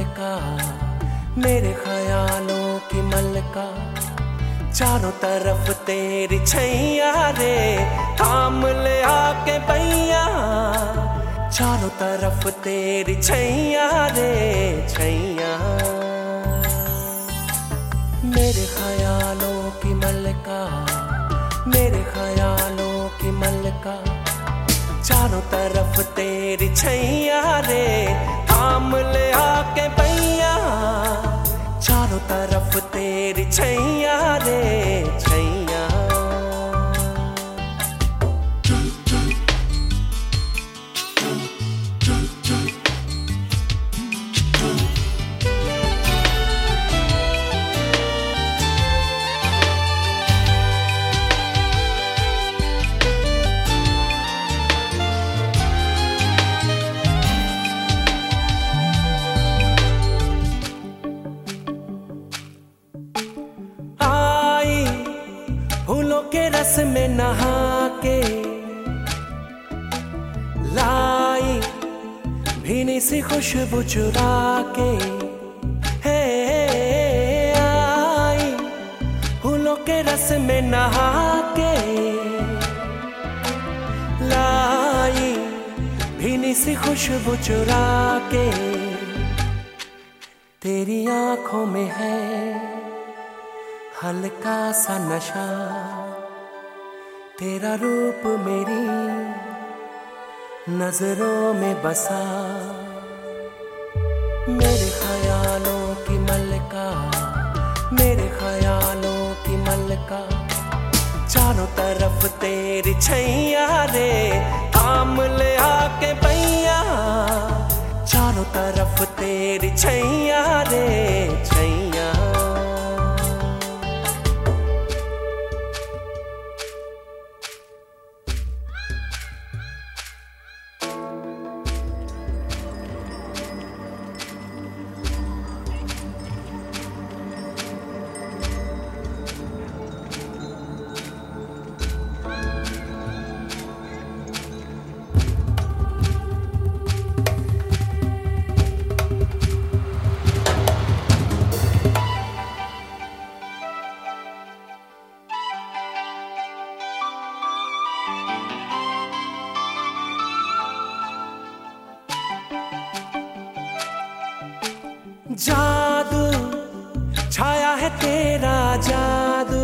मलका, मेरे ख्यालों की मलका, चारों तरफ तेरी छैया रे, थाम ले आके पैया, चारों तरफ तेरी छैया रे छैया। मेरे ख्यालों की मलका, मेरे ख्यालों की मलका, चारों तरफ तेरी छैया रे, थाम ले आके पैया, चारों तरफ तेरी छैया रे छैया। फूलों के रस में नहा के लाई भीनी सी खुशबू चुरा के, है आई फूलों के रस में नहा के लाई भीनी सी खुशबू चुरा के। तेरी आंखों में है हल्का सा नशा, तेरा रूप मेरी नजरों में बसा। मेरे ख्यालों की मलका, मेरे ख्यालों की मलका, चारों तरफ तेरी छैया रे, थाम ले आके पैया, चारों तरफ तेरी छैया रे छैया। जादू छाया है तेरा जादू,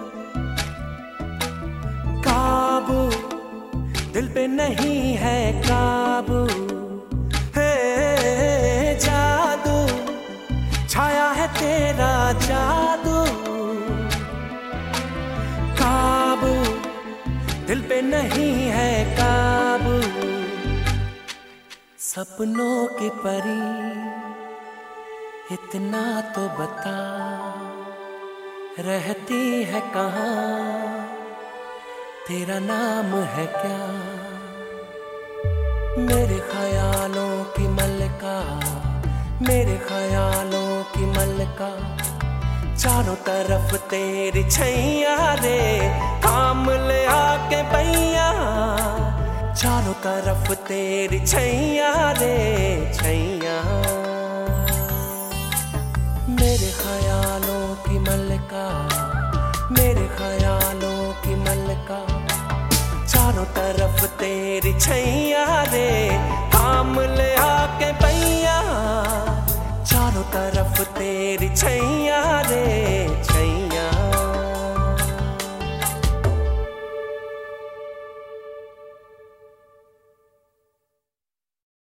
काबू दिल पे नहीं है काबू, है जादू छाया है तेरा जादू, काबू दिल पे नहीं है काबू। सपनों की परी इतना तो बता, रहती है कहाँ, तेरा नाम है क्या? मेरे ख्यालों की मलका, मेरे ख्यालों की मलका, चारों तरफ तेरी छैया रे, थाम ले आके पैया, चारों तरफ तेरी छैया रे छैया। मेरे ख्यालों की मलका, मेरे ख्यालों की मलका, चारों तरफ तेरी छैया रे,